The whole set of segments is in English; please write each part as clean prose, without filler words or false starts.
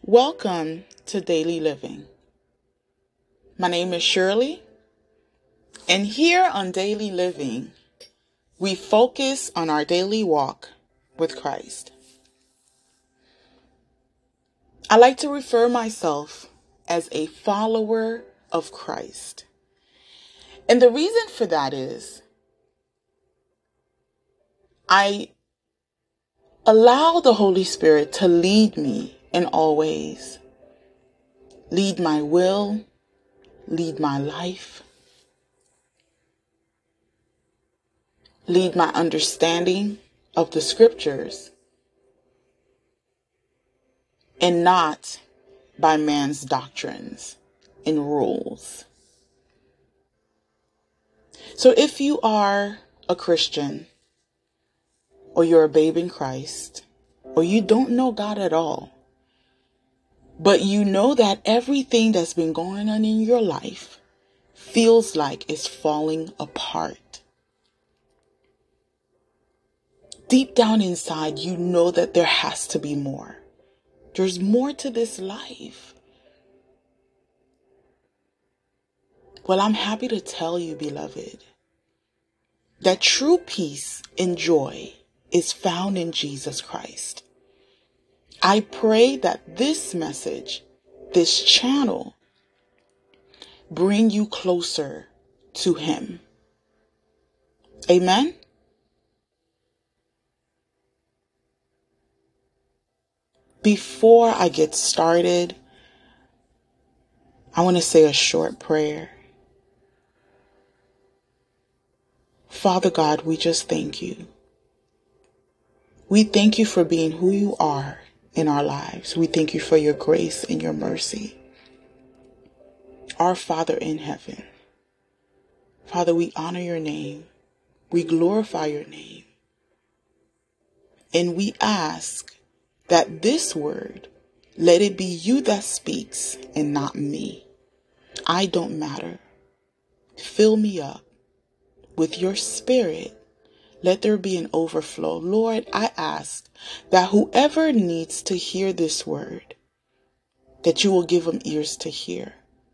Welcome to Daily Living. My name is Shirley, and here on Daily Living, we focus on our daily walk with Christ. I like to refer myself as a follower of Christ. And the reason for that is I allow the Holy Spirit to lead me in all ways. Lead my will, lead my life, lead my understanding of the scriptures, and not by man's doctrines and rules. So if you are a Christian, or you're a babe in Christ, or you don't know God at all, but you know that everything that's been going on in your life feels like it's falling apart. Deep down inside, you know that there has to be more. There's more to this life. Well, I'm happy to tell you, beloved, that true peace and joy is found in Jesus Christ. I pray that this message, this channel, bring you closer to Him. Amen? Before I get started, I want to say a short prayer. Father God, we just thank you. We thank you for being who you are in our lives. We thank you for your grace and your mercy. Our Father in heaven, Father, we honor your name. We glorify your name. And we ask that this word, let it be you that speaks and not me. I don't matter. Fill me up with your spirit. Let there be an overflow. Lord, I ask that whoever needs to hear this word, that you will give them ears to hear.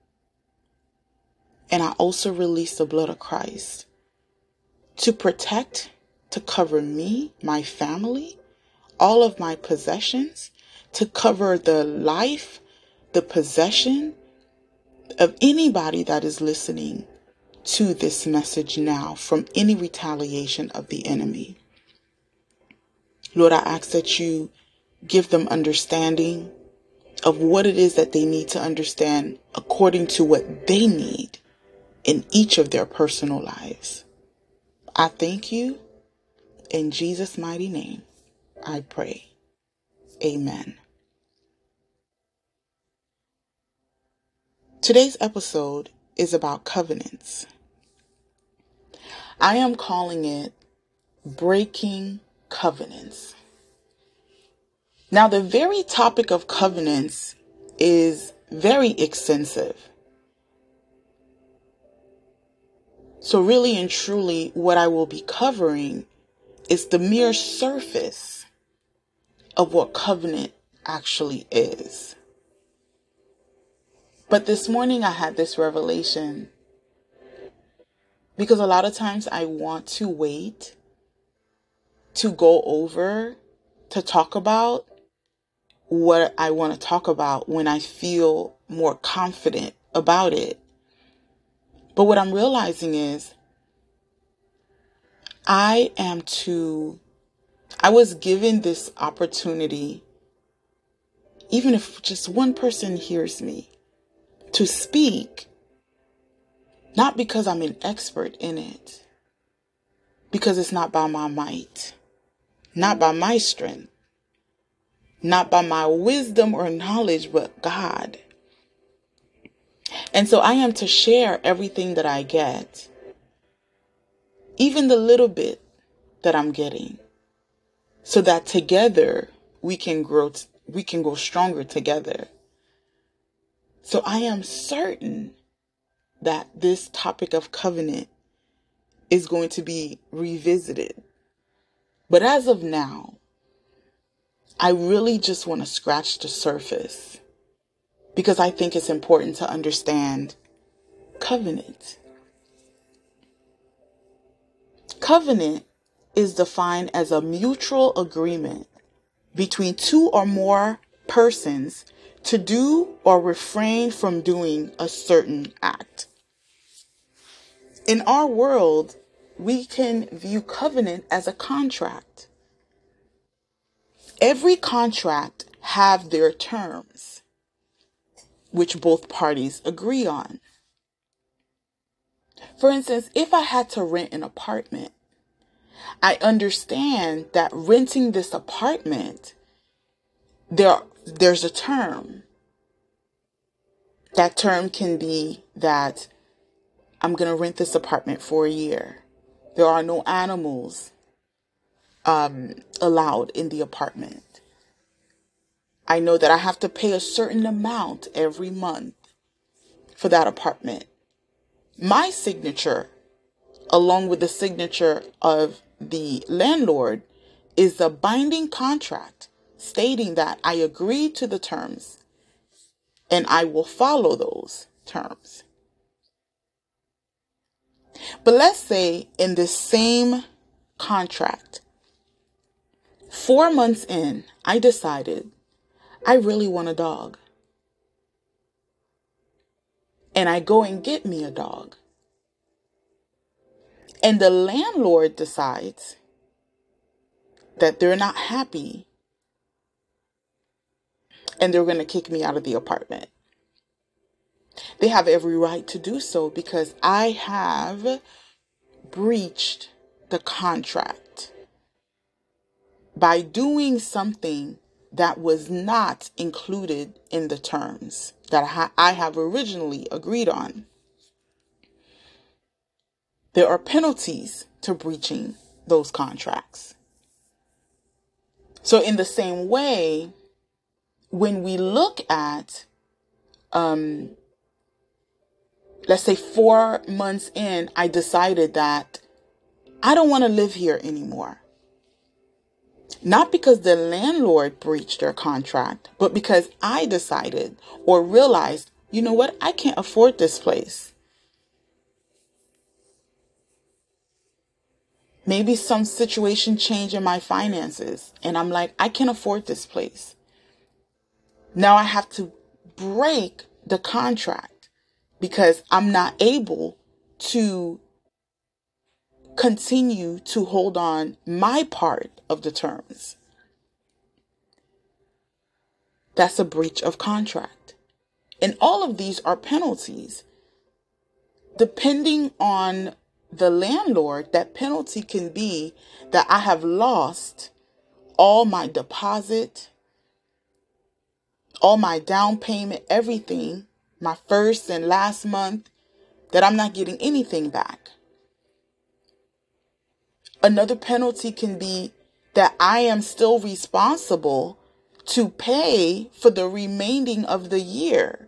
And I also release the blood of Christ to protect, to cover me, my family, all of my possessions, to cover the life, the possession of anybody that is listening to this message now from any retaliation of the enemy. Lord, I ask that you give them understanding of what it is that they need to understand according to what they need in each of their personal lives. I thank you. In Jesus' mighty name, I pray. Amen. Today's episode is about covenants. I am calling it Breaking Covenants. Now, the very topic of covenants is very extensive. So really and truly, what I will be covering is the mere surface of what covenant actually is. But this morning I had this revelation because a lot of times I want to wait to go over, to talk about what I want to talk about when I feel more confident about it. But what I'm realizing is I was given this opportunity, even if just one person hears me, to speak, not because I'm an expert in it, because it's not by my might, not by my strength, not by my wisdom or knowledge, but God. And so I am to share everything that I get, even the little bit that I'm getting, so that together we can grow, we can go stronger together. So I am certain that this topic of covenant is going to be revisited. But as of now, I really just want to scratch the surface because I think it's important to understand covenant. Covenant is defined as a mutual agreement between two or more persons to do or refrain from doing a certain act. In our world, we can view covenant as a contract. Every contract have their terms, which both parties agree on. For instance, if I had to rent an apartment, I understand that renting this apartment, there's a term. That term can be that I'm going to rent this apartment for a year. There are no animals allowed in the apartment. I know that I have to pay a certain amount every month for that apartment. My signature, along with the signature of the landlord, is a binding contract stating that I agree to the terms and I will follow those terms. But let's say in this same contract, 4 months in, I decided I really want a dog. And I go and get me a dog. And the landlord decides that they're not happy and they're going to kick me out of the apartment. They have every right to do so because I have breached the contract by doing something that was not included in the terms that I have originally agreed on. There are penalties to breaching those contracts. So in the same way, when we look at, let's say 4 months in, I decided that I don't want to live here anymore. Not because the landlord breached their contract, but because I decided or realized, you know what, I can't afford this place. Maybe some situation changed in my finances and I'm like, I can't afford this place. Now I have to break the contract because I'm not able to continue to hold on my part of the terms. That's a breach of contract. And all of these are penalties. Depending on the landlord, that penalty can be that I have lost all my deposit, all my down payment, everything, my first and last month, that I'm not getting anything back. Another penalty can be that I am still responsible to pay for the remaining of the year.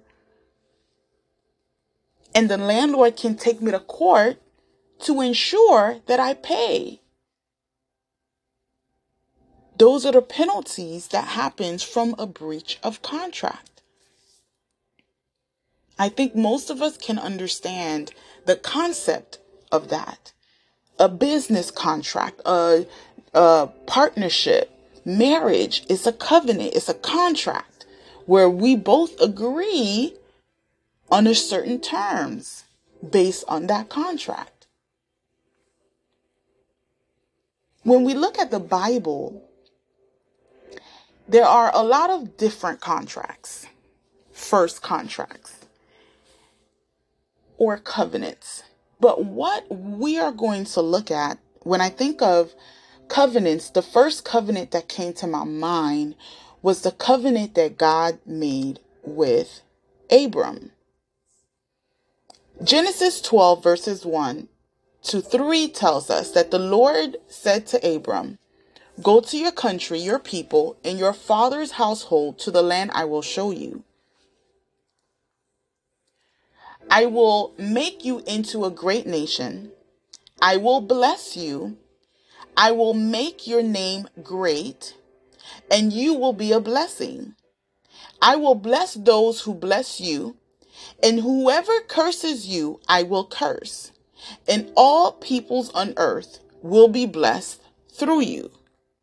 And the landlord can take me to court to ensure that I pay. Those are the penalties that happens from a breach of contract. I think most of us can understand the concept of that. A business contract, a partnership, marriage is a covenant, it's a contract where we both agree on a certain terms based on that contract. When we look at the Bible, there are a lot of different contracts, first contracts, or covenants. But what we are going to look at, when I think of covenants, the first covenant that came to my mind was the covenant that God made with Abram. Genesis 12 verses 1 to 3 tells us that the Lord said to Abram, "Go to your country, your people, and your father's household to the land I will show you. I will make you into a great nation. I will bless you. I will make your name great, and you will be a blessing. I will bless those who bless you, and whoever curses you, I will curse. And all peoples on earth will be blessed through you.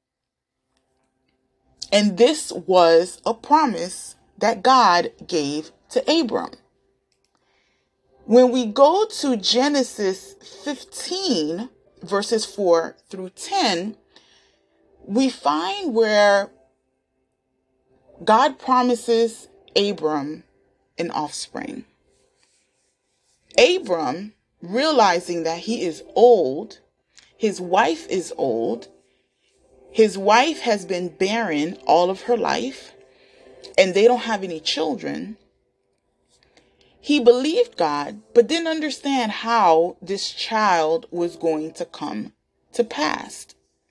And this was a promise that God gave to Abram. When we go to Genesis 15, verses 4 through 10, we find where God promises Abram an offspring. Abram, realizing that he is old, his wife is old, his wife has been barren all of her life, and they don't have any children. He believed God, but didn't understand how this child was going to come to pass.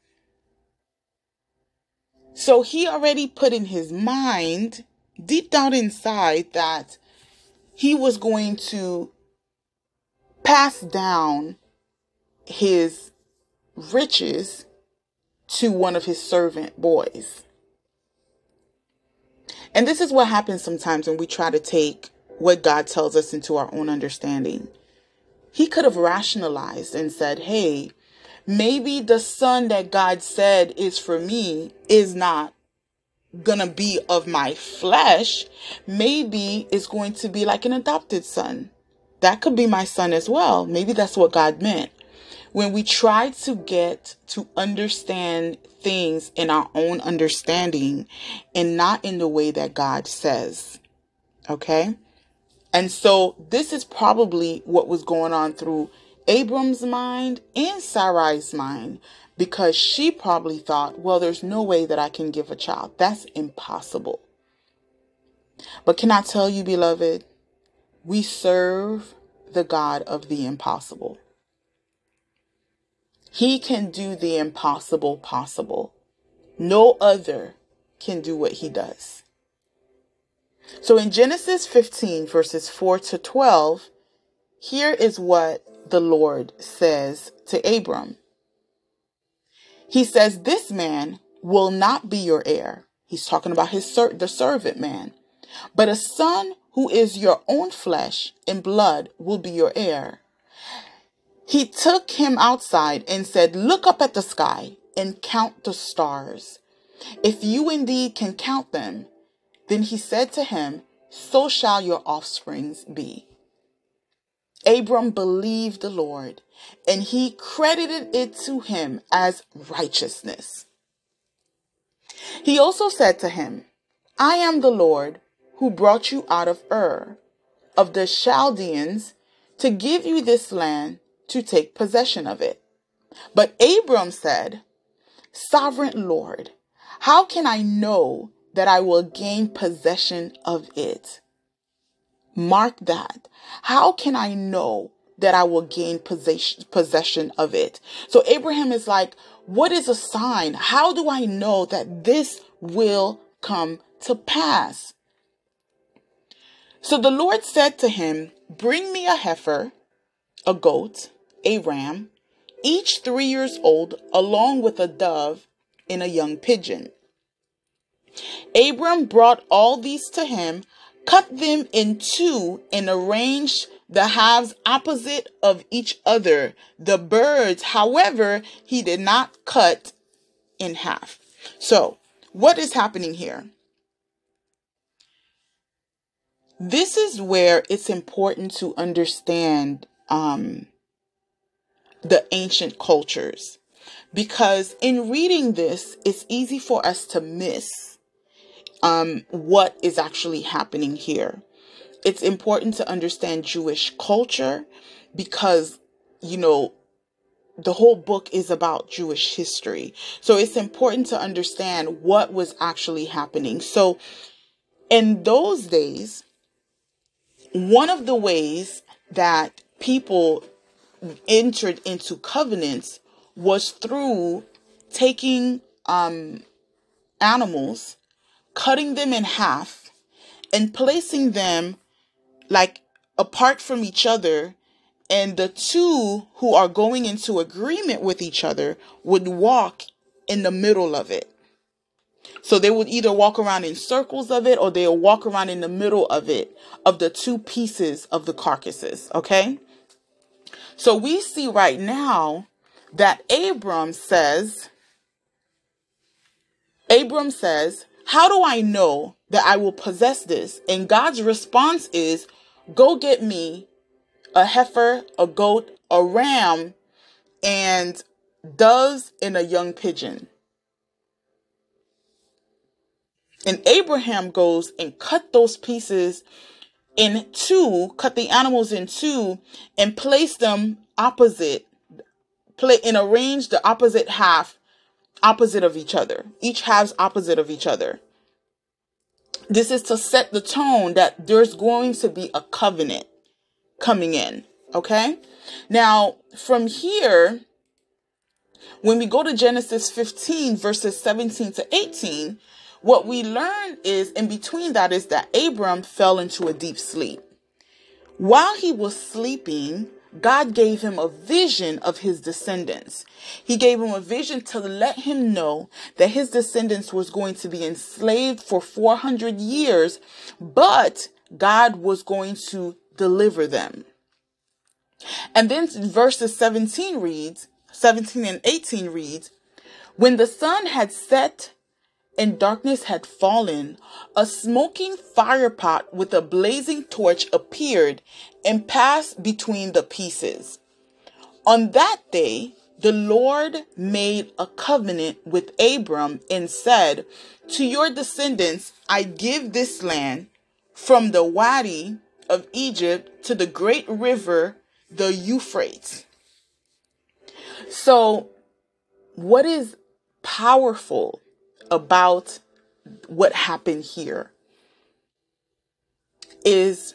So he already put in his mind, deep down inside, that he was going to pass down his riches to one of his servant boys. And this is what happens sometimes when we try to take what God tells us into our own understanding. He could have rationalized and said, hey, maybe the son that God said is for me is not gonna be of my flesh. Maybe it's going to be like an adopted son. That could be my son as well. Maybe that's what God meant. When we try to get to understand things in our own understanding and not in the way that God says. Okay? And so this is probably what was going on through Abram's mind and Sarai's mind, because she probably thought, well, there's no way that I can give a child. That's impossible. But can I tell you, beloved, we serve the God of the impossible. He can do the impossible possible. No other can do what he does. So in Genesis 15, verses 4 to 12, here is what the Lord says to Abram. He says, this man will not be your heir. He's talking about the servant man. But a son who is your own flesh and blood will be your heir. He took him outside and said, look up at the sky and count the stars. If you indeed can count them, then he said to him, so shall your offsprings be. Abram believed the Lord, and he credited it to him as righteousness. He also said to him, I am the Lord who brought you out of Ur of the Chaldeans to give you this land to take possession of it. But Abram said, Sovereign Lord, how can I know that I will gain possession of it? Mark that. How can I know that I will gain possession of it? So Abraham is like, what is a sign? How do I know that this will come to pass? So the Lord said to him, bring me a heifer, a goat, a ram, each 3 years old, along with a dove and a young pigeon. Abram brought all these to him, cut them in two, and arranged the halves opposite of each other. The birds, however, he did not cut in half. So, what is happening here? This is where it's important to understand the ancient cultures. Because in reading this, it's easy for us to miss what is actually happening here. It's important to understand Jewish culture because, the whole book is about Jewish history. So it's important to understand what was actually happening. So in those days, one of the ways that people entered into covenants was through taking animals, cutting them in half, and placing them like apart from each other, and the two who are going into agreement with each other would walk in the middle of it. So they would either walk around in circles of it, or they'll walk around in the middle of it, of the two pieces of the carcasses. Okay. So we see right now that Abram says, how do I know that I will possess this? And God's response is, go get me a heifer, a goat, a ram, and doves and a young pigeon. And Abraham goes and cut those pieces in two, cut the animals in two, and place them opposite, and arrange the opposite half opposite of each other. Each halves opposite of each other. This is to set the tone that there's going to be a covenant coming in. Okay? Now, from here, when we go to Genesis 15, verses 17 to 18, what we learn is, in between that, is that Abram fell into a deep sleep. While he was sleeping, God gave him a vision of his descendants. He gave him a vision to let him know that his descendants was going to be enslaved for 400 years, but God was going to deliver them. And then verses 17 and 18 reads, when the sun had set and darkness had fallen, a smoking firepot with a blazing torch appeared and passed between the pieces. On that day, the Lord made a covenant with Abram and said, to your descendants, I give this land from the Wadi of Egypt to the great river, the Euphrates. So, what is powerful about what happened here is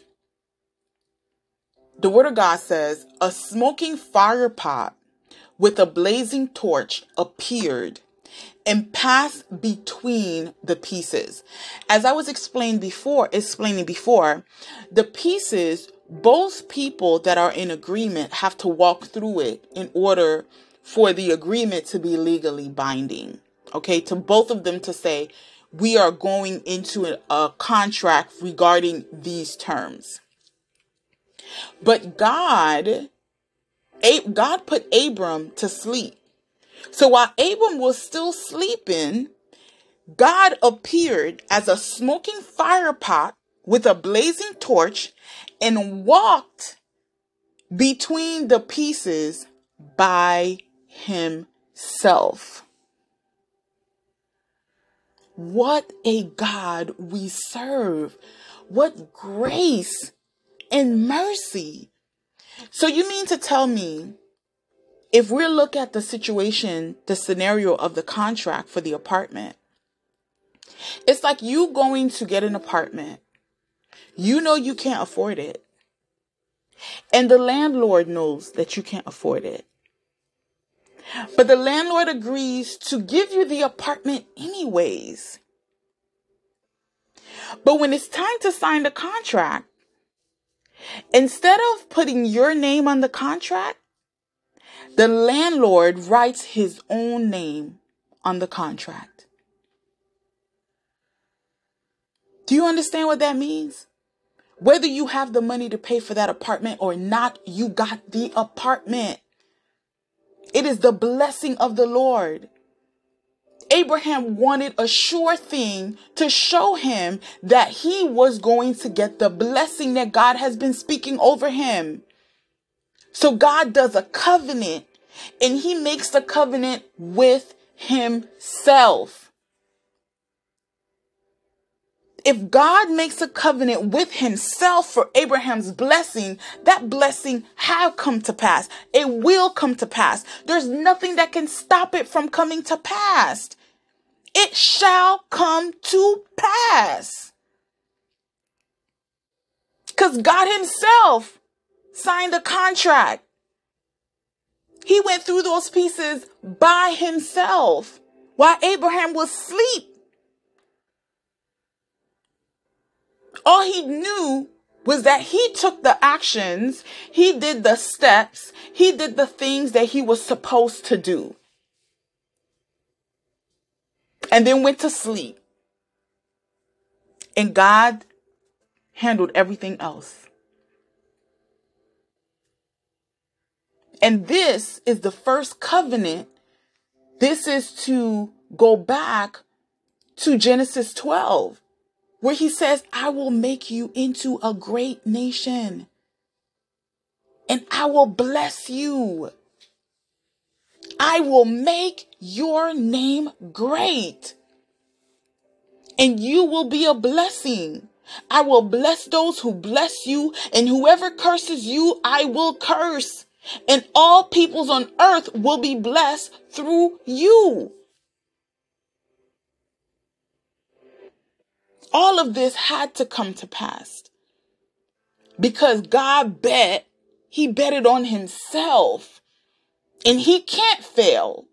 the word of God says, a smoking fire pot with a blazing torch appeared and passed between the pieces. As I was explaining before, the pieces, both people that are in agreement have to walk through it in order for the agreement to be legally binding. Okay, to both of them to say, we are going into a contract regarding these terms. But God put Abram to sleep. So while Abram was still sleeping, God appeared as a smoking fire pot with a blazing torch and walked between the pieces by himself. What a God we serve. What grace and mercy. So you mean to tell me, if we look at the situation, the scenario of the contract for the apartment, it's like you going to get an apartment. You know you can't afford it. And the landlord knows that you can't afford it. But the landlord agrees to give you the apartment anyways. But when it's time to sign the contract, instead of putting your name on the contract, the landlord writes his own name on the contract. Do you understand what that means? Whether you have the money to pay for that apartment or not, you got the apartment. It is the blessing of the Lord. Abraham wanted a sure thing to show him that he was going to get the blessing that God has been speaking over him. So God does a covenant, and he makes the covenant with himself. If God makes a covenant with himself for Abraham's blessing, that blessing have come to pass. It will come to pass. There's nothing that can stop it from coming to pass. It shall come to pass. Because God himself signed a contract. He went through those pieces by himself while Abraham was asleep. All he knew was that he took the actions, he did the steps, he did the things that he was supposed to do. and then went to sleep. And God handled everything else. And this is the first covenant. This is to go back to Genesis 12, where he says, I will make you into a great nation, and I will bless you. I will make your name great, and you will be a blessing. I will bless those who bless you, and whoever curses you, I will curse. And all peoples on earth will be blessed through you. All of this had to come to pass because God he betted on himself, and he can't fail.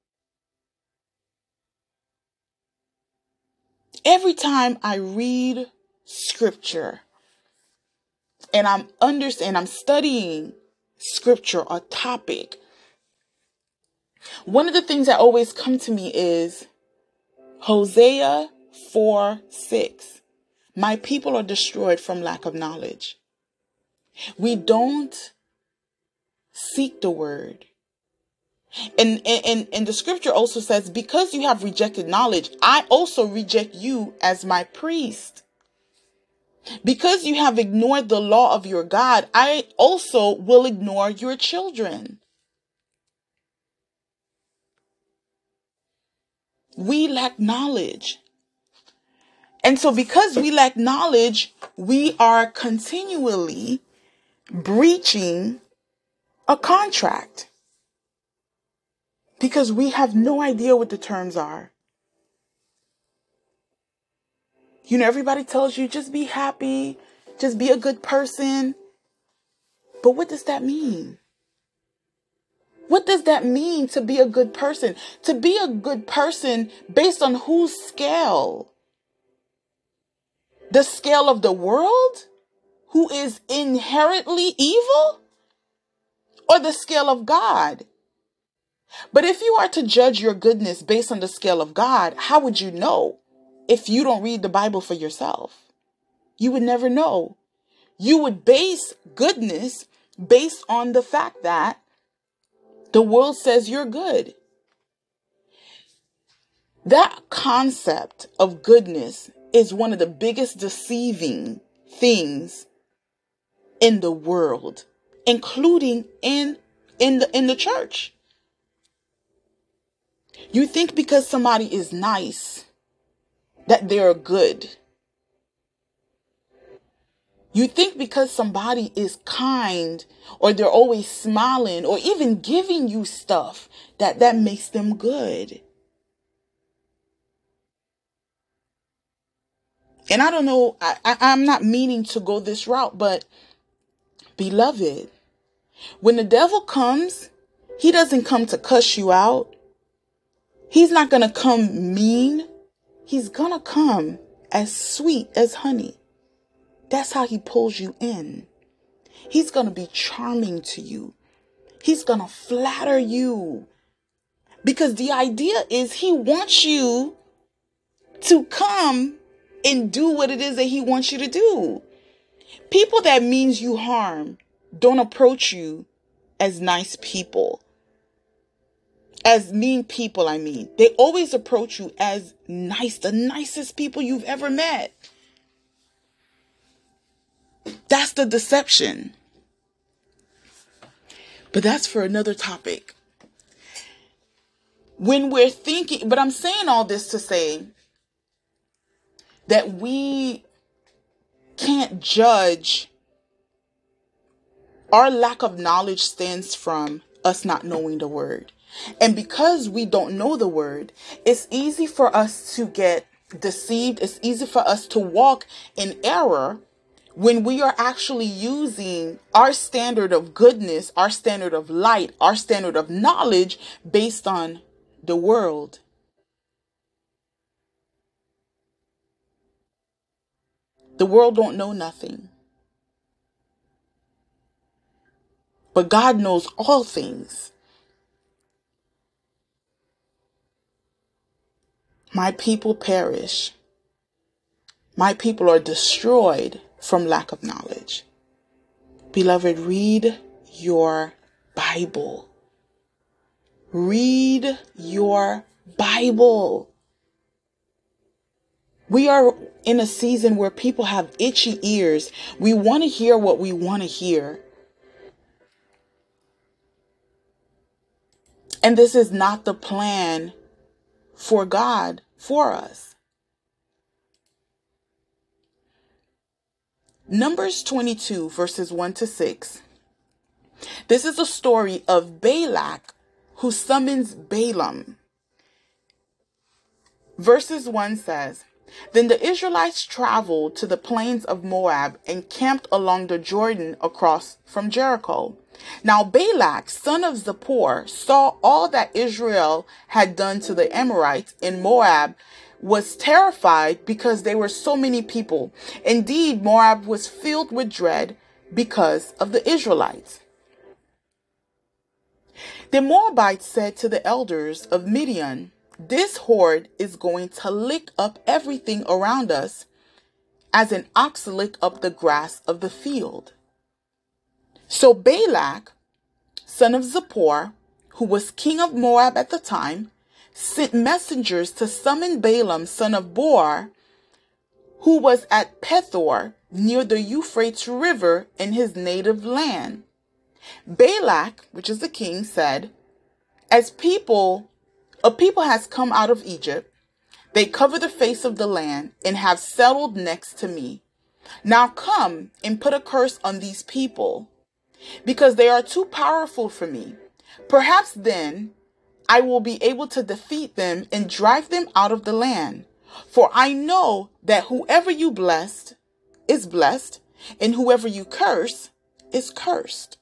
Every time I read scripture and I'm studying scripture or topic, one of the things that always come to me is Hosea 4:6. My people are destroyed from lack of knowledge. We don't seek the word. And the scripture also says, because you have rejected knowledge, I also reject you as my priest. Because you have ignored the law of your God, I also will ignore your children. We lack knowledge. And so because we lack knowledge, we are continually breaching a contract because we have no idea what the terms are. You know, everybody tells you just be happy, just be a good person. But what does that mean? What does that mean to be a good person? To be a good person based on whose scale? The scale of the world, who is inherently evil? Or the scale of God? But if you are to judge your goodness based on the scale of God, how would you know if you don't read the Bible for yourself? You would never know. You would base goodness based on the fact that the world says you're good. That concept of goodness is one of the biggest deceiving things in the world, including in the church. You think because somebody is nice that they're good. You think because somebody is kind or they're always smiling or even giving you stuff that makes them good. And I don't know, I'm not meaning to go this route, but beloved, when the devil comes, he doesn't come to cuss you out. He's not going to come mean. He's going to come as sweet as honey. That's how he pulls you in. He's going to be charming to you. He's going to flatter you. Because the idea is he wants you to come and do what it is that he wants you to do. People that means you harm don't approach you as nice people. As mean people, I mean. They always approach you as nice, the nicest people you've ever met. That's the deception. But that's for another topic. When we're thinking, but I'm saying all this to say that we can't judge. Our lack of knowledge stems from us not knowing the word. And because we don't know the word, it's easy for us to get deceived. It's easy for us to walk in error when we are actually using our standard of goodness, our standard of light, our standard of knowledge based on the world. The world don't know nothing. But God knows all things. My people perish. My people are destroyed from lack of knowledge. Beloved, read your Bible. Read your Bible. We are in a season where people have itchy ears. We want to hear what we want to hear. And this is not the plan for God for us. Numbers 22 verses 1 to 6. This is a story of Balak who summons Balaam. Verses 1 says, Then the Israelites traveled to the plains of Moab and camped along the Jordan across from Jericho. Now Balak, son of Zippor, saw all that Israel had done to the Amorites in Moab, was terrified because there were so many people. Indeed, Moab was filled with dread because of the Israelites. The Moabites said to the elders of Midian, This horde is going to lick up everything around us as an ox lick up the grass of the field. So Balak, son of Zippor, who was king of Moab at the time, sent messengers to summon Balaam, son of Beor, who was at Pethor near the Euphrates River in his native land. Balak, which is the king, said, A people has come out of Egypt. They cover the face of the land and have settled next to me. Now come and put a curse on these people, because they are too powerful for me. Perhaps then I will be able to defeat them and drive them out of the land. For I know that whoever you blessed is blessed, and whoever you curse is cursed.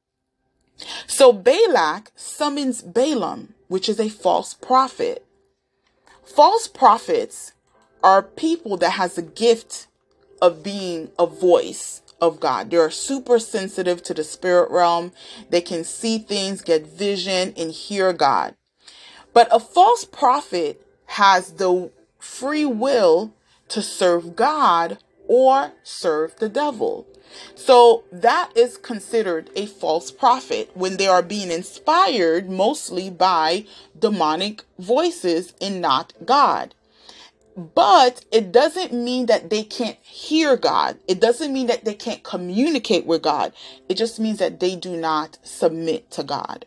So Balak summons Balaam, which is a false prophet. False prophets are people that has a gift of being a voice of God. They're super sensitive to the spirit realm. They can see things, get vision, and hear God. But a false prophet has the free will to serve God or serve the devil. So that is considered a false prophet when they are being inspired mostly by demonic voices and not God. But it doesn't mean that they can't hear God. It doesn't mean that they can't communicate with God. It just means that they do not submit to God.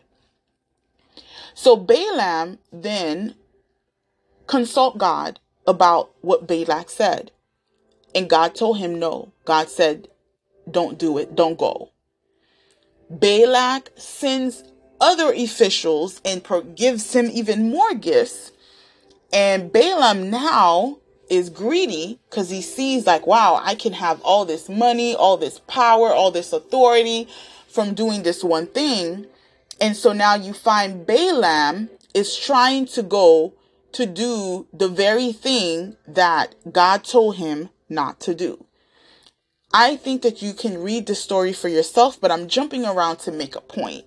So Balaam then consult God about what Balak said. And God told him no. God said, don't do it. Don't go. Balak sends other officials and gives him even more gifts. And Balaam now is greedy because he sees like, wow, I can have all this money, all this power, all this authority from doing this one thing. And so now you find Balaam is trying to go to do the very thing that God told him not to do. I think that you can read the story for yourself, but I'm jumping around to make a point.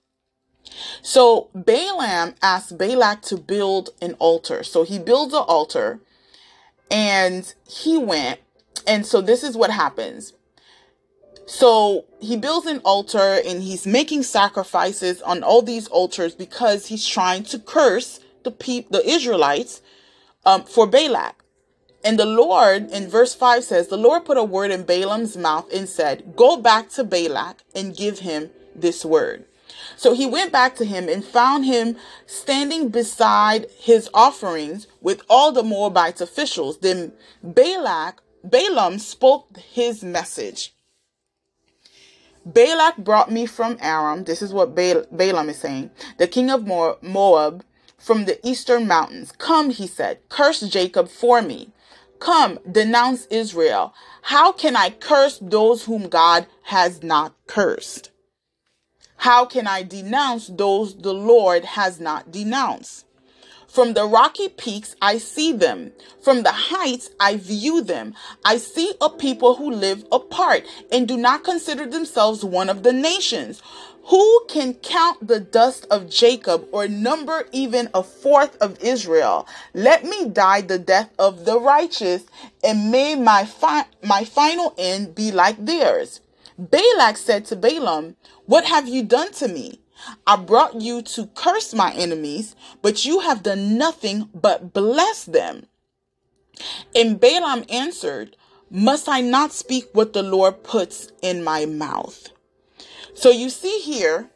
So Balaam asked Balak to build an altar. So he builds an altar and he went. And so this is what happens. So he builds an altar and he's making sacrifices on all these altars because he's trying to curse the Israelites for Balak. And the Lord, in verse 5 says, the Lord put a word in Balaam's mouth and said, go back to Balak and give him this word. So he went back to him and found him standing beside his offerings with all the Moabite officials. Then Balaam spoke his message. Balak brought me from Aram. This is what Balaam is saying. The king of Moab from the eastern mountains. Come, he said, curse Jacob for me. Come, denounce Israel. How can I curse those whom God has not cursed? How can I denounce those the Lord has not denounced? From the rocky peaks, I see them. From the heights, I view them. I see a people who live apart and do not consider themselves one of the nations, Who can count the dust of Jacob or number even a fourth of Israel? Let me die the death of the righteous, and may my final end be like theirs. Balak said to Balaam, what have you done to me? I brought you to curse my enemies, but you have done nothing but bless them. And Balaam answered, must I not speak what the Lord puts in my mouth? So you see here,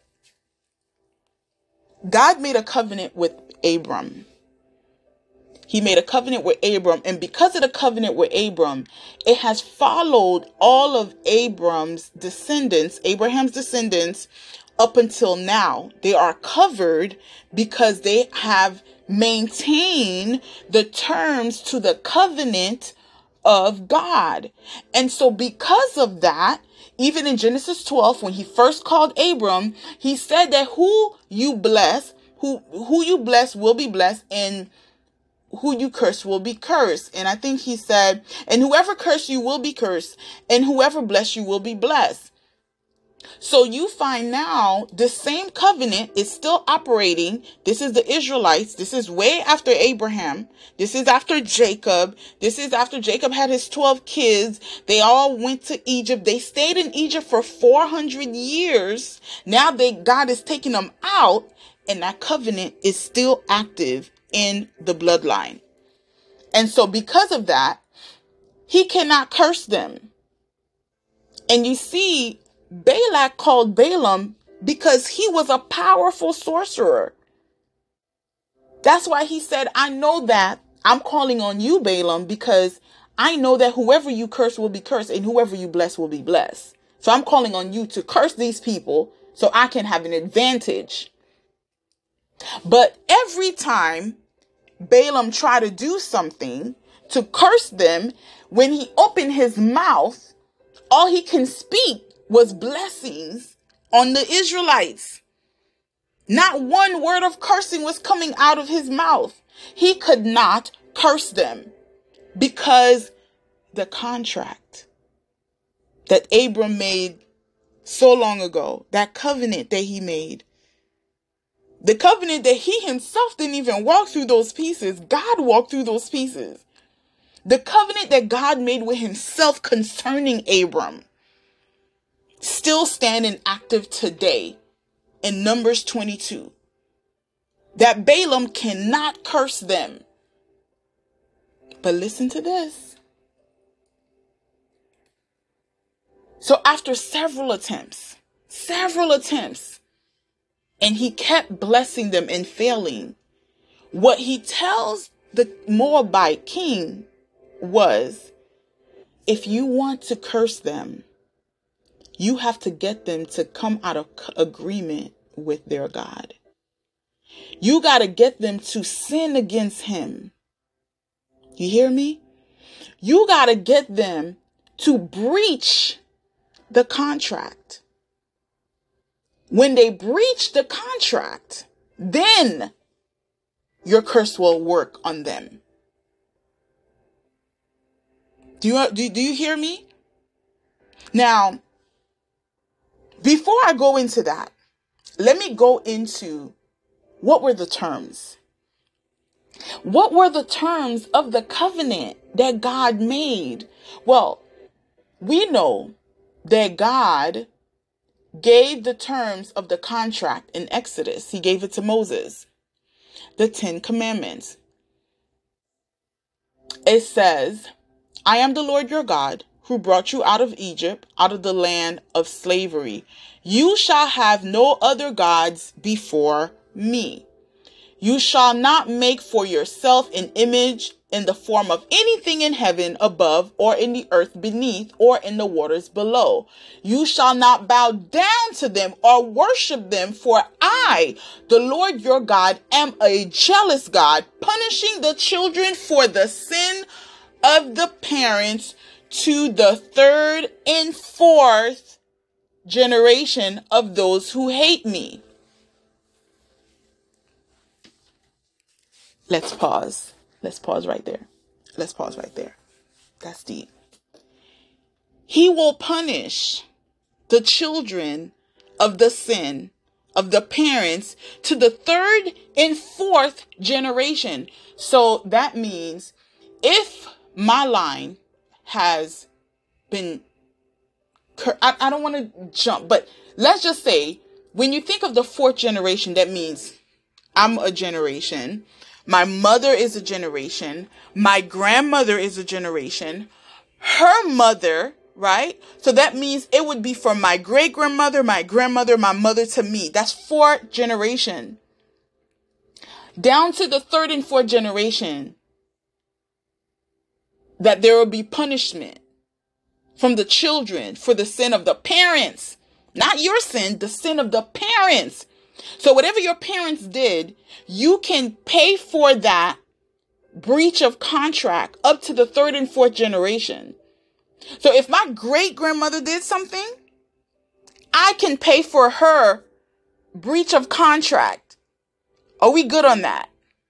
God made a covenant with Abram. He made a covenant with Abram. And because of the covenant with Abram, it has followed all of Abraham's descendants up until now. They are covered because they have maintained the terms to the covenant of God. And so because of that, even in Genesis 12, when he first called Abram, he said that who you bless will be blessed, and who you curse will be cursed. And I think he said, and whoever cursed you will be cursed, and whoever bless you will be blessed. So you find now the same covenant is still operating. This is the Israelites. This is way after Abraham. This is after Jacob. This is after Jacob had his 12 kids. They all went to Egypt. They stayed in Egypt for 400 years. Now God is taking them out, and that covenant is still active in the bloodline. And so because of that, he cannot curse them. And you see, Balak called Balaam because he was a powerful sorcerer. That's why he said, I know that I'm calling on you, Balaam, because I know that whoever you curse will be cursed and whoever you bless will be blessed. So I'm calling on you to curse these people so I can have an advantage. But every time Balaam tried to do something to curse them, when he opened his mouth, all he can speak was blessings on the Israelites. Not one word of cursing was coming out of his mouth. He could not curse them because the contract that Abram made so long ago, that covenant that he made, the covenant that he himself didn't even walk through those pieces. God walked through those pieces. The covenant that God made with himself concerning Abram still standing active today in Numbers 22. That Balaam cannot curse them. But listen to this. So after several attempts, and he kept blessing them and failing, what he tells the Moabite king was, if you want to curse them, you have to get them to come out of agreement with their God. You got to get them to sin against him. You hear me? You got to get them to breach the contract. When they breach the contract, then your curse will work on them. Do you hear me? Now, before I go into that, let me go into what were the terms. What were the terms of the covenant that God made? Well, we know that God gave the terms of the contract in Exodus. He gave it to Moses. The 10 Commandments. It says, I am the Lord your God, who brought you out of Egypt, out of the land of slavery. You shall have no other gods before me. You shall not make for yourself an image in the form of anything in heaven above, or in the earth beneath, or in the waters below. You shall not bow down to them or worship them, for I, the Lord your God, am a jealous God, punishing the children for the sin of the parents to the third and fourth generation of those who hate me. Let's pause. Let's pause right there. That's deep. He will punish the children of the sin of the parents to the third and fourth generation. So that means if my line has been, I don't want to jump, but let's just say when you think of the fourth generation, that means I'm a generation. My mother is a generation. My grandmother is a generation. Her mother, right? So that means it would be from my great-grandmother, my grandmother, my mother to me. That's fourth generation. Down to the third and fourth generation, that there will be punishment from the children for the sin of the parents. Not your sin, the sin of the parents. So whatever your parents did, you can pay for that breach of contract up to the third and fourth generation. So if my great grandmother did something, I can pay for her breach of contract. Are we good on that?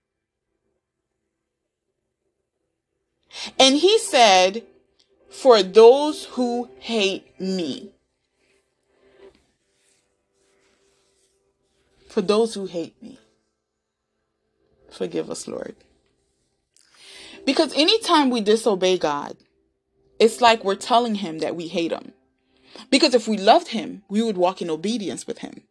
And he said, for those who hate me. For those who hate me. Forgive us, Lord. Because anytime we disobey God, it's like we're telling him that we hate him. Because if we loved him, we would walk in obedience with him.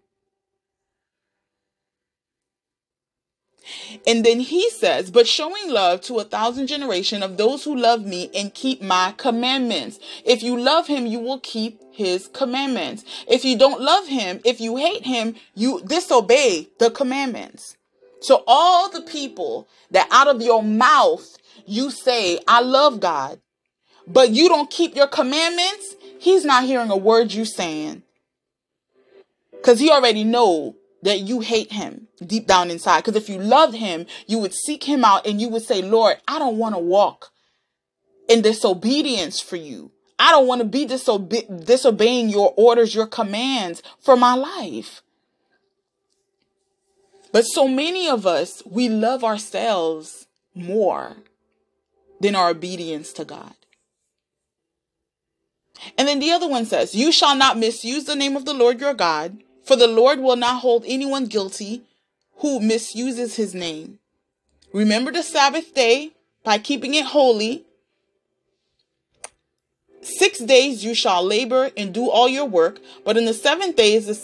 And then he says, but showing love to 1,000 generations of those who love me and keep my commandments. If you love him, you will keep his commandments. If you don't love him, if you hate him, you disobey the commandments. So all the people that out of your mouth, you say, I love God, but you don't keep your commandments, he's not hearing a word you saying. Because he already know that you hate him deep down inside. Because if you loved him, you would seek him out and you would say, Lord, I don't want to walk in disobedience for you. I don't want to be disobeying your orders, your commands for my life. But so many of us, we love ourselves more than our obedience to God. And then the other one says, you shall not misuse the name of the Lord your God, for the Lord will not hold anyone guilty who misuses his name. Remember the Sabbath day by keeping it holy. 6 days you shall labor and do all your work, but on the seventh day is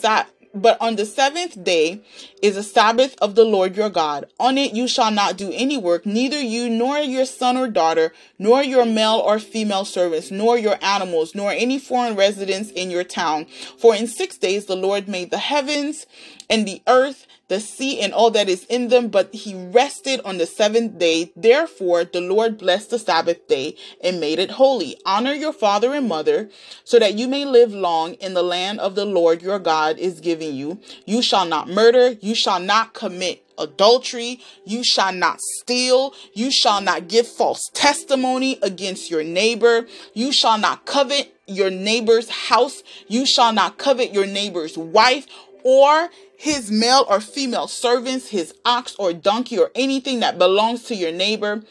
a Sabbath of the Lord your God. On it you shall not do any work, neither you nor your son or daughter, nor your male or female servants, nor your animals, nor any foreign residents in your town. For in 6 days the Lord made the heavens and the earth, the sea, and all that is in them, but he rested on the seventh day. Therefore, the Lord blessed the Sabbath day and made it holy. Honor your father and mother, so that you may live long in the land of the Lord your God is giving you. You shall not murder. You shall not commit adultery. You shall not steal. You shall not give false testimony against your neighbor. You shall not covet your neighbor's house. You shall not covet your neighbor's wife, or his male or female servants, his ox or donkey, or anything that belongs to your neighbor.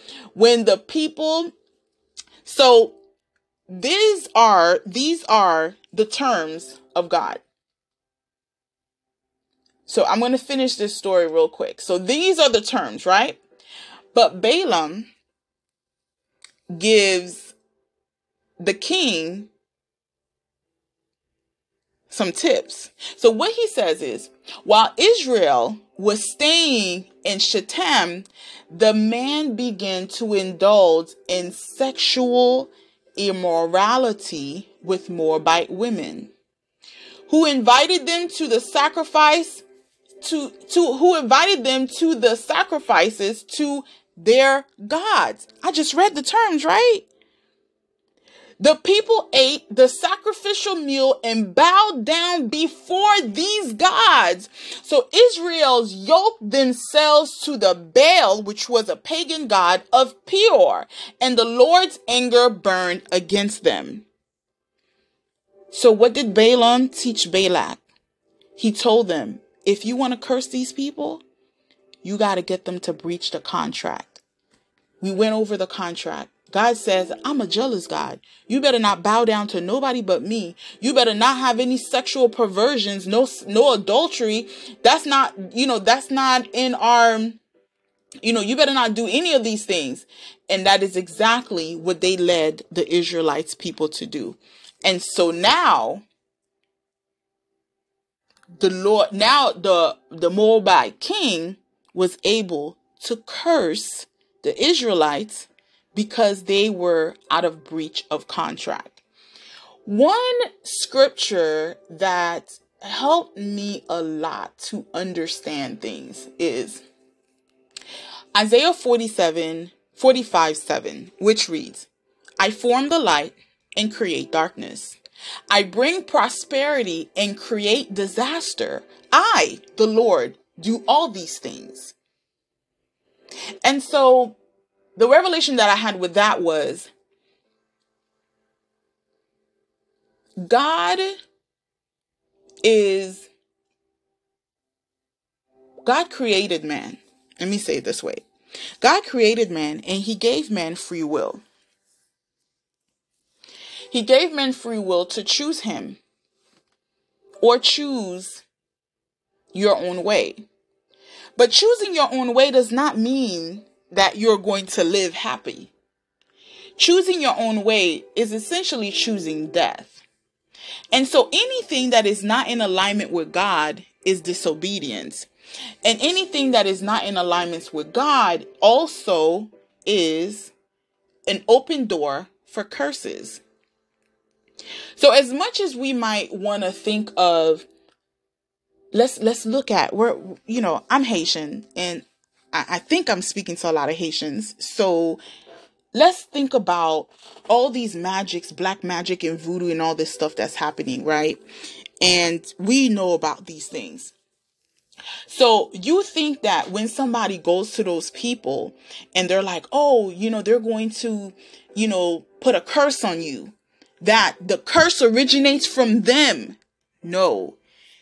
So these are the terms of God. So I'm going to finish this story real quick. So these are the terms, right? But Balaam gives the king some tips. So what he says is, while Israel was staying in Shittim, the man began to indulge in sexual immorality with Moabite women, who invited them to the sacrifices to their gods. I just read the terms, right? The people ate the sacrificial meal and bowed down before these gods. So Israel's yoked themselves to the Baal, which was a pagan god of Peor, and the Lord's anger burned against them. So what did Balaam teach Balak? He told them, if you want to curse these people, you got to get them to breach the contract. We went over the contract. God says, I'm a jealous God. You better not bow down to nobody but me. You better not have any sexual perversions, no adultery. That's not in our, you better not do any of these things. And that is exactly what they led the Israelites people to do. And so now the Moabite king was able to curse the Israelites because they were out of breach of contract. One scripture that helped me a lot to understand things is Isaiah 45:7, which reads, I form the light and create darkness. I bring prosperity and create disaster. I, the Lord, do all these things. And so the revelation that I had with that was God created man. Let me say it this way. God created man and he gave man free will. He gave man free will to choose him or choose your own way. But choosing your own way does not mean that you're going to live happy. Choosing your own way is essentially choosing death. And so anything that is not in alignment with God is disobedience. And anything that is not in alignment with God also is an open door for curses. So as much as we might want to think of, let's look at where, I'm Haitian and I think I'm speaking to a lot of Haitians. So let's think about all these magics, black magic and voodoo and all this stuff that's happening, right? And we know about these things. So you think that when somebody goes to those people and they're like, oh, they're going to, put a curse on you, that the curse originates from them. No.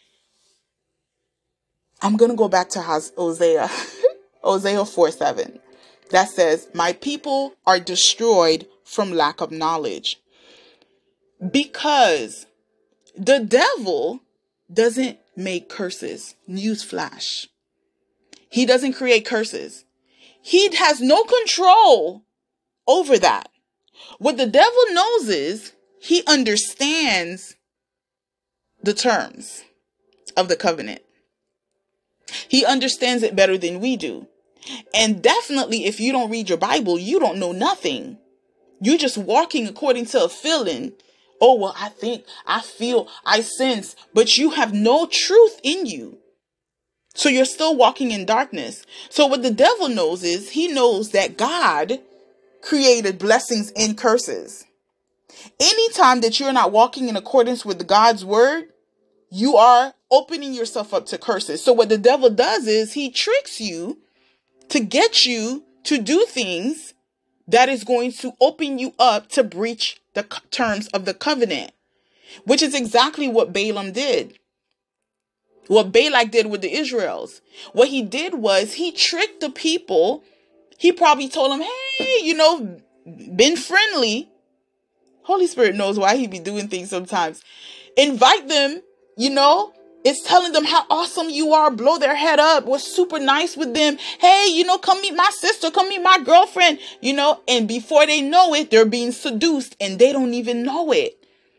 I'm going to go back to Hosea 4:7. That says, my people are destroyed from lack of knowledge. Because the devil doesn't make curses. Newsflash. He doesn't create curses. He has no control over that. What the devil knows is he understands the terms of the covenant. He understands it better than we do. And definitely, if you don't read your Bible, you don't know nothing. You're just walking according to a feeling. Oh, well, I think, I feel, I sense, but you have no truth in you. So you're still walking in darkness. So what the devil knows is he knows that God created blessings and curses. Anytime that you're not walking in accordance with God's word, you are opening yourself up to curses. So what the devil does is he tricks you to get you to do things that is going to open you up to breach the terms of the covenant, which is exactly what Balaam did. What Balak did with the Israelites. What he did was he tricked the people. He probably told them, hey, been friendly. Holy Spirit knows why he be doing things sometimes. Invite them, it's telling them how awesome you are. Blow their head up. Was super nice with them. Hey, come meet my sister. Come meet my girlfriend, and before they know it, they're being seduced and they don't even know it.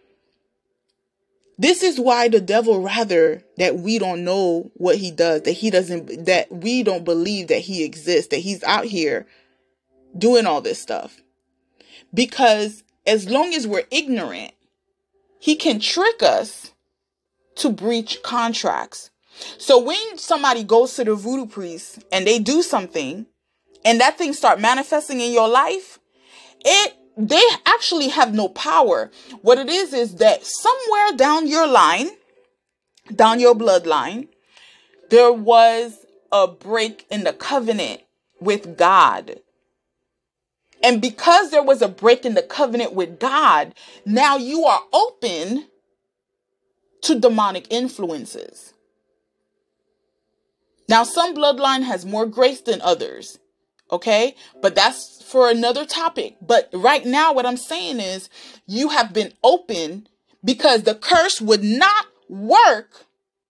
This is why the devil rather that we don't know what he does, that we don't believe that he exists, that he's out here doing all this stuff. Because as long as we're ignorant, he can trick us to breach contracts. So when somebody goes to the voodoo priest and they do something and that thing start manifesting in your life, they actually have no power. What it is that somewhere down your line, down your bloodline, there was a break in the covenant with God. And because there was a break in the covenant with God, now you are open to demonic influences. Now, some bloodline has more grace than others. Okay? But that's for another topic. But right now, what I'm saying is you have been open, because the curse would not work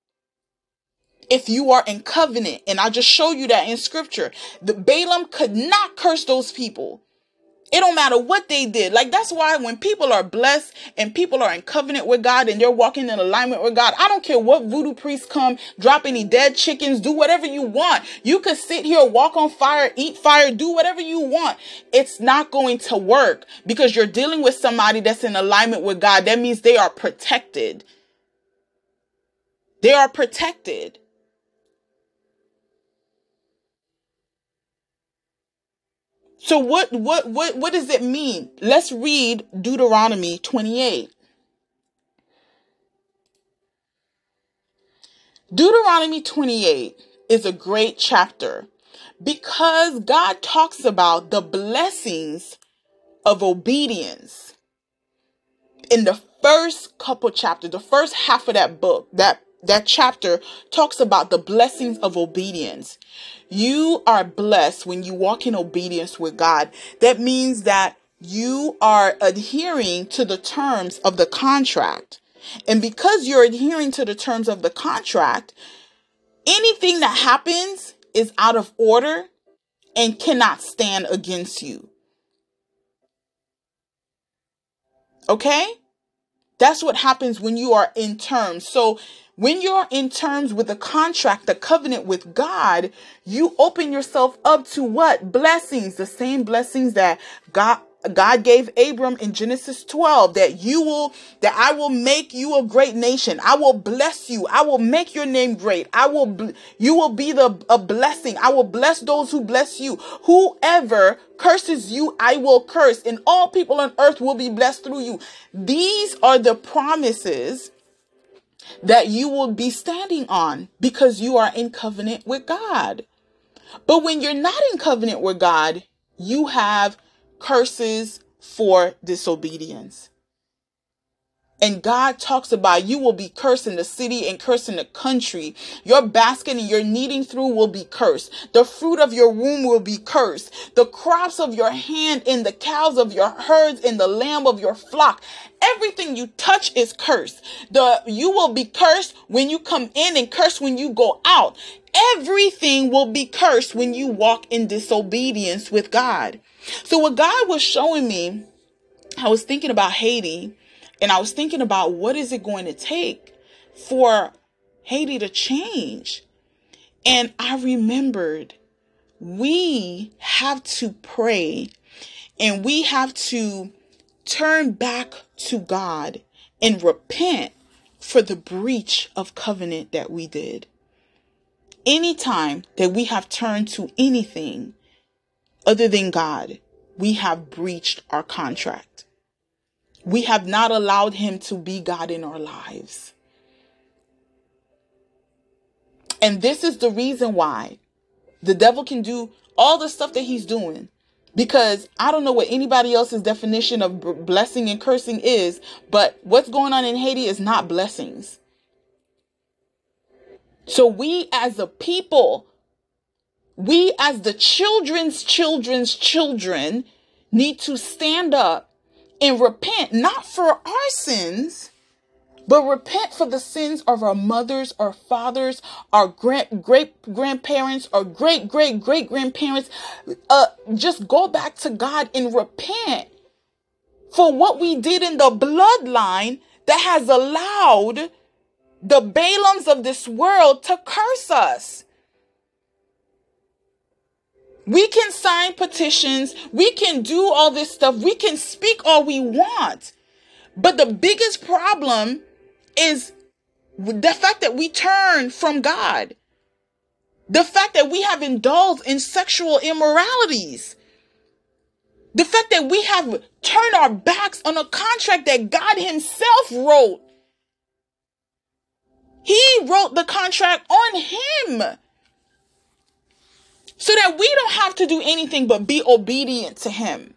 if you are in covenant. And I just show you that in scripture. The Balaam could not curse those people. It don't matter what they did. Like, that's why when people are blessed and people are in covenant with God and they're walking in alignment with God, I don't care what voodoo priests come, drop any dead chickens, do whatever you want. You could sit here, walk on fire, eat fire, do whatever you want. It's not going to work, because you're dealing with somebody that's in alignment with God. That means they are protected. They are protected. So what does it mean? Let's read Deuteronomy 28. Deuteronomy 28 is a great chapter because God talks about the blessings of obedience. In the first couple chapters, the first half of that book, that chapter talks about the blessings of obedience. You are blessed when you walk in obedience with God. That means that you are adhering to the terms of the contract. And because you're adhering to the terms of the contract, anything that happens is out of order and cannot stand against you. Okay? That's what happens when you are in terms. So when you're in terms with the contract, the covenant with God, you open yourself up to what? Blessings. The same blessings that God gave Abram in Genesis 12, that I will make you a great nation. I will bless you. I will make your name great. You will be a blessing. I will bless those who bless you. Whoever curses you, I will curse, and all people on earth will be blessed through you. These are the promises that you will be standing on because you are in covenant with God. But when you're not in covenant with God, you have curses for disobedience. And God talks about you will be cursed in the city and cursed in the country. Your basket and your kneading through will be cursed. The fruit of your womb will be cursed. The crops of your hand and the cows of your herds and the lamb of your flock. Everything you touch is cursed. You will be cursed when you come in and cursed when you go out. Everything will be cursed when you walk in disobedience with God. So what God was showing me, I was thinking about Haiti. And I was thinking about what is it going to take for Haiti to change? And I remembered we have to pray and we have to turn back to God and repent for the breach of covenant that we did. Anytime that we have turned to anything other than God, we have breached our contract. We have not allowed him to be God in our lives. And this is the reason why the devil can do all the stuff that he's doing. Because I don't know what anybody else's definition of blessing and cursing is, but what's going on in Haiti is not blessings. So we as a people, we as the children's children need to stand up and repent, not for our sins, but repent for the sins of our mothers, our fathers, our great grandparents, our great grandparents. Just go back to God and repent for what we did in the bloodline that has allowed the Balaams of this world to curse us. We can sign petitions. We can do all this stuff. We can speak all we want. But the biggest problem is the fact that we turn from God. The fact that we have indulged in sexual immoralities. The fact that we have turned our backs on a contract that God himself wrote. He wrote the contract on him. So that we don't have to do anything but be obedient to him.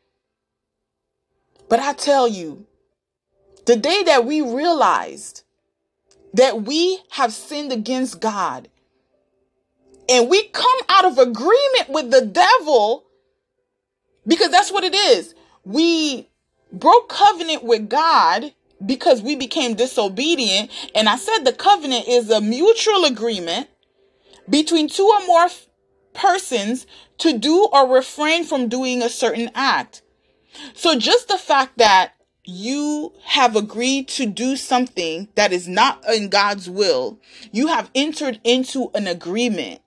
But I tell you, the day that we realized that we have sinned against God and we come out of agreement with the devil, because that's what it is. We broke covenant with God because we became disobedient. And I said the covenant is a mutual agreement between two or more persons to do or refrain from doing a certain act. So just the fact that you have agreed to do something that is not in God's will, you have entered into an agreement.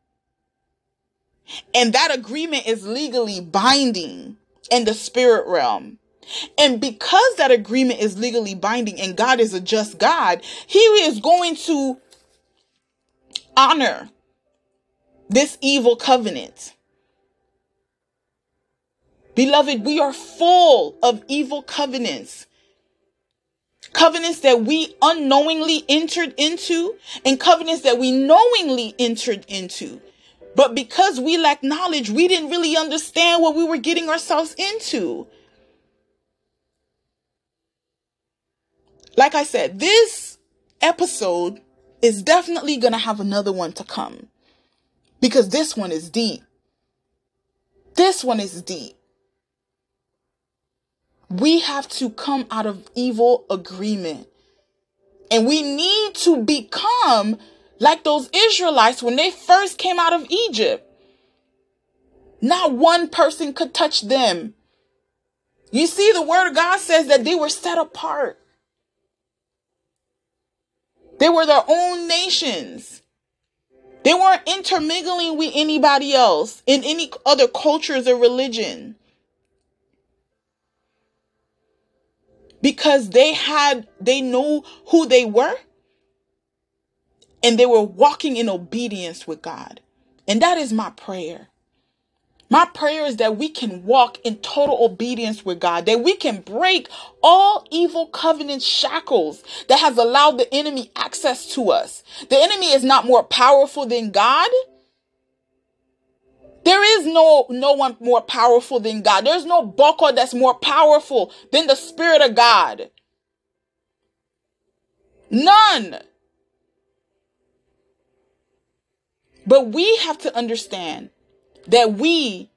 And that agreement is legally binding in the spirit realm. And because that agreement is legally binding and God is a just God, he is going to honor this evil covenant. Beloved, we are full of evil covenants. Covenants that we unknowingly entered into and covenants that we knowingly entered into. But because we lack knowledge, we didn't really understand what we were getting ourselves into. Like I said, this episode is definitely going to have another one to come. Because this one is deep. This one is deep. We have to come out of evil agreement. And we need to become like those Israelites when they first came out of Egypt. Not one person could touch them. You see, the word of God says that they were set apart. They were their own nations. They weren't intermingling with anybody else in any other cultures or religion. Because they knew who they were. And they were walking in obedience with God. And that is my prayer. My prayer is that we can walk in total obedience with God. That we can break all evil covenant shackles that has allowed the enemy access to us. The enemy is not more powerful than God. There is no one more powerful than God. There's no buckle that's more powerful than the Spirit of God. None. But we have to understand that we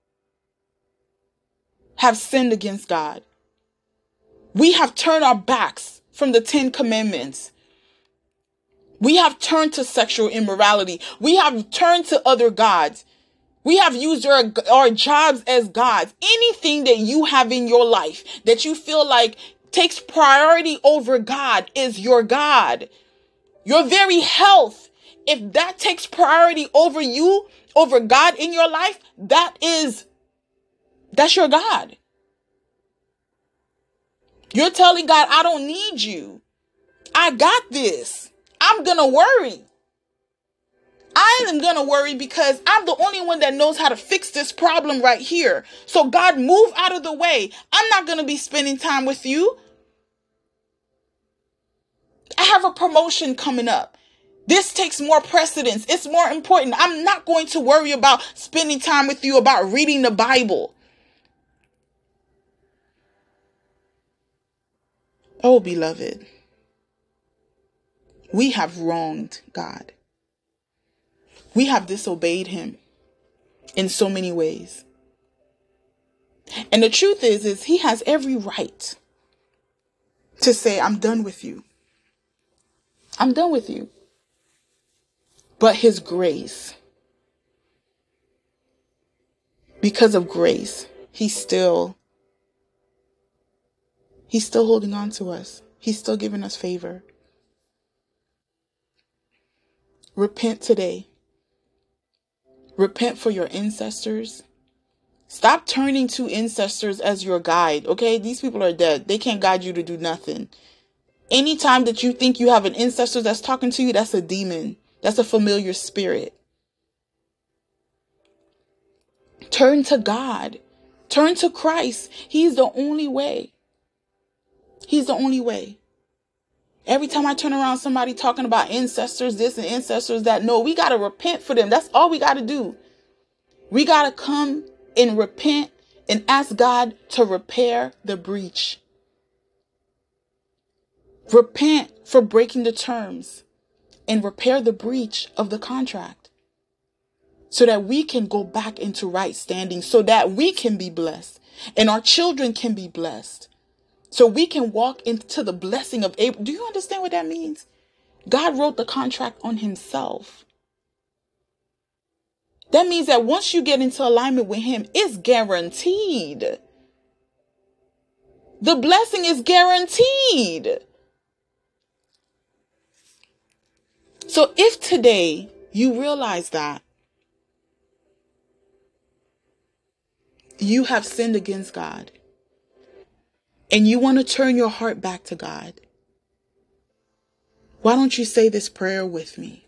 have sinned against God. We have turned our backs from the 10 Commandments. We have turned to sexual immorality. We have turned to other gods. We have used our jobs as gods. Anything that you have in your life that you feel like takes priority over God is your God. Your very health, if that takes priority over you, over God in your life, that's your God. You're telling God, I don't need you. I got this. I'm going to worry. I am going to worry because I'm the only one that knows how to fix this problem right here. So God, move out of the way. I'm not going to be spending time with you. I have a promotion coming up. This takes more precedence. It's more important. I'm not going to worry about spending time with you, about reading the Bible. Oh, beloved, we have wronged God. We have disobeyed him in so many ways. And the truth is he has every right to say, I'm done with you. I'm done with you. But his grace, because of grace, he's still holding on to us. He's still giving us favor. Repent today. Repent for your ancestors. Stop turning to ancestors as your guide, okay? These people are dead. They can't guide you to do nothing. Anytime that you think you have an ancestor that's talking to you, that's a demon. That's a familiar spirit. Turn to God. Turn to Christ. He's the only way. He's the only way. Every time I turn around somebody talking about ancestors this and ancestors that, no, we got to repent for them. That's all we got to do. We got to come and repent and ask God to repair the breach. Repent for breaking the terms and repair the breach of the contract. so that we can go back into right standing, so that we can be blessed and our children can be blessed. So we can walk into the blessing of Abraham. Do you understand what that means? God wrote the contract on himself. That means that once you get into alignment with him, it's guaranteed. The blessing is guaranteed. So if today you realize that you have sinned against God and you want to turn your heart back to God, why don't you say this prayer with me?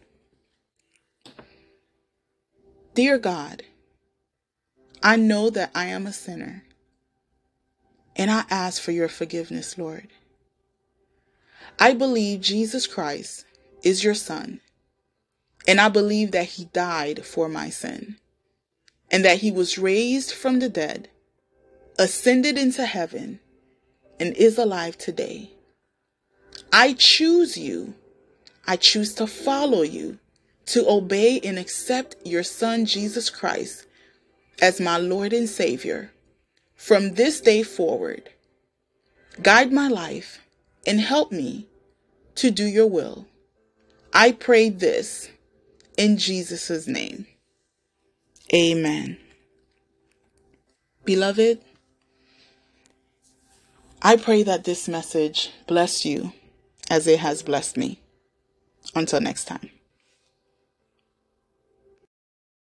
Dear God, I know that I am a sinner, and I ask for your forgiveness, Lord. I believe Jesus Christ is your Son, and I believe that he died for my sin, and that he was raised from the dead, ascended into heaven, and is alive today. I choose you. I choose to follow you, to obey and accept your Son, Jesus Christ, as my Lord and Savior. From this day forward, guide my life and help me to do your will. I pray this in Jesus' name. Amen. Beloved, I pray that this message bless you as it has blessed me. Until next time.